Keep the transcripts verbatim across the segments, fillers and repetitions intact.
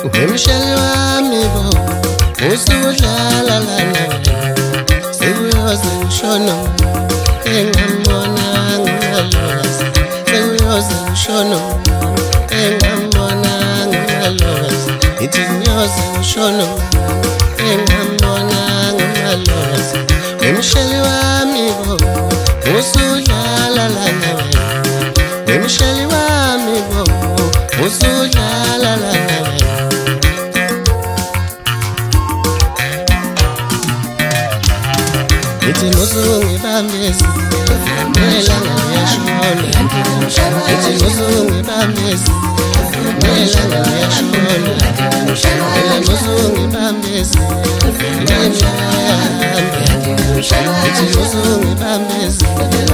Umshali wami bo usudlala lana sekuyoze ngishona engambona ngimalozi sekuyoze ngishona engambona ngimalozi ithi ngiyoze ngishona engambona ngimalozi umshali wami bo usudlala lana umshali wami bo usudlala lana ithi ngizongibambeza mela ngiyashona ithi ngizongibambeza mela ngiyashona mela ngizongibambeza mela ithi ngizongibambeza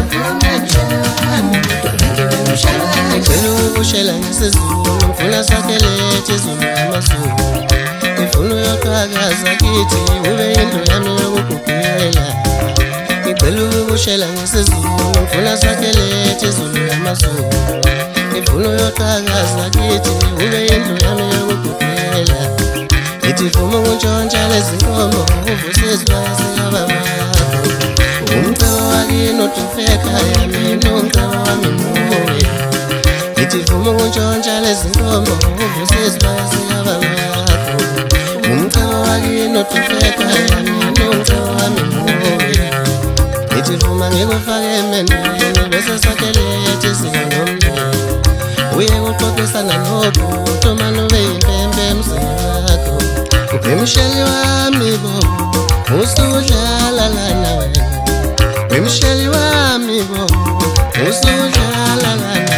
ngicela ukushela ngesizulu ngifuna sakhe lethe izulu amazulu ngifuna uyoqhakaza kithi ube yindlu yami yokugugela ngicela ukushela ngesizulu ngifuna sakhe lethe izulu amazulu ngifuna uyoqhakaza kithi ube yindlu yami yokugugela ngithi vuma ukuntshontsha lezi nkomo uvusizwa siyababa umcebo wakini odufeka yami nomcebo wami muwe ngithi vuma ukuntshontsha lezi nkomo uvusizwa siyababa umcebo wakini odufeka yami nomcebo wami muwe ngithi vuma ngikufake emendweni bese sakhe lethe iziko nomndeni uye kuxoxisana nobhuti manje ube yimpempe emzini wakho umshali wami bo usudlala lana wena umshali wami bo usudlala lana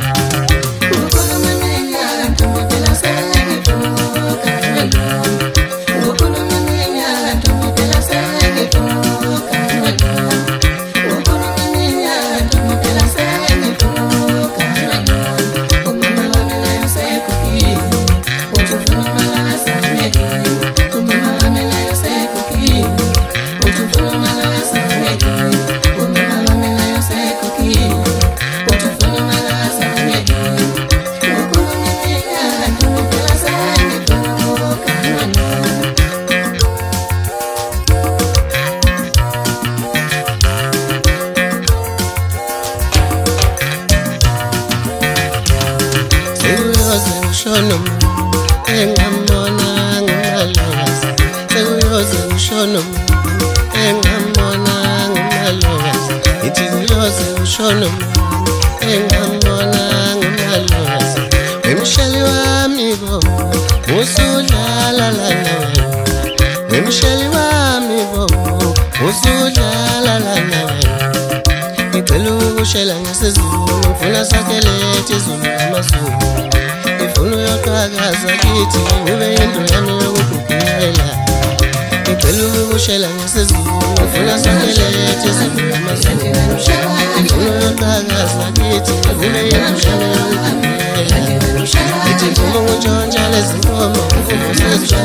ngishona engambona ngimalozi sekuyoze ngishona engambona ngimalozi ithi kuyoze ngishona engambona ngimalozi umshali wami bo usudlala lana umshali wami bo usudlala lana ngicela ukushela ngesizulu ngifuna sakhe lethe izulu amazulu ngifuna uyoqhakaza kithi ube yindlu yami yokugugela ngicela ukushela ngesizulu ngifuna sakhe lethe izulu amazulu ngifuna uyoqhakaza kithi ube yindlu yami yokugugela ngithi vuma ukuntshontsha lezi nkomo uvusizwa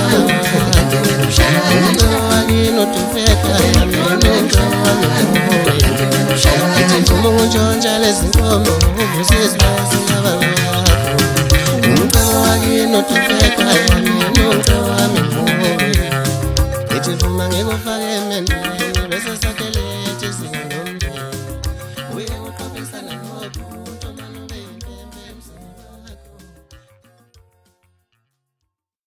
umcebo wakini odufeka yami nomcebo wami muwe ngithi vuma ukuntshontsha lezi nkomo uvusizwa siyababa umcebo wakini odufeka yami nomcebo wami muwe ngithi vuma ngikufake